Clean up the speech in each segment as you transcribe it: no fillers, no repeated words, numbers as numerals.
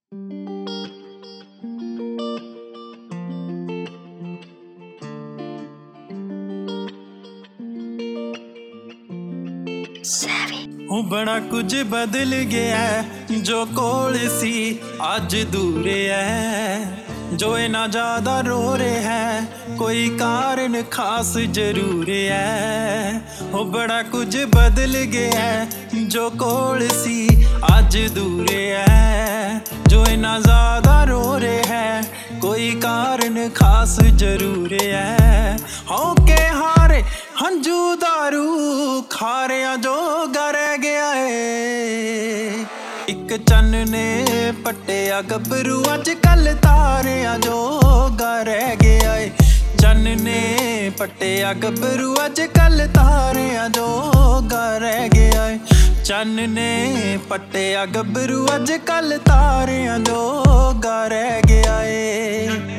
बड़ा कुछ बदल गया जो कोल सी अज दूर है, जो इना ज्यादा रो रहे है कोई कारण खास जरूर है। वो बड़ा कुछ बदल गया जो कोल सी अज दूर है, जो इना ज्यादा रो रहे है कोई कारण खास जरूर है। हो के हारे हंजू दारू खारिया जो रह गया है, एक चन ने पट्टिया गबरू अज कल तारिया जो रह गया है। चन ने पट्टिया गबरू अज कल तारिया जो रह गया है। चन ने पट्टिया गबरू अज कल तारिया जो रह गया है।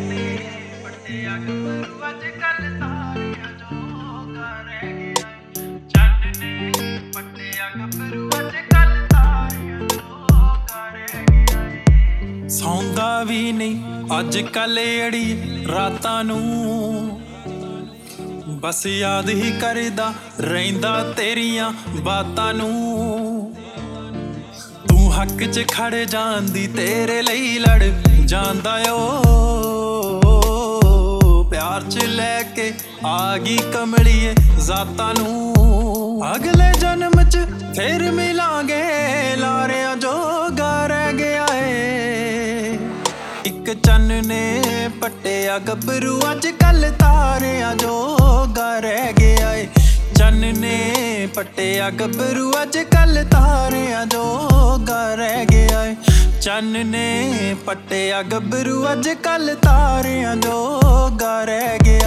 सौंदा भी नहीं अज कल अड़ी रातां नूं, बस याद ही करदा रहिंदा तेरियां बातां नूं। तू हक च खड़ जांदी तेरे लई लड़ जांदा ओ, प्यार च लैके आ गई कमलिए जातां नूं। अगले जन्म च फिर मिलांगे लारिया जो रह गया है, एक चन ने पट्टिया गबरू अज कल तारिया जो रह गया है। चन ने पट्टिया गबरू अज कल तारिया जो रह गया है। चन ने पट्टिया गबरू अज कल तारिया जो रह गया।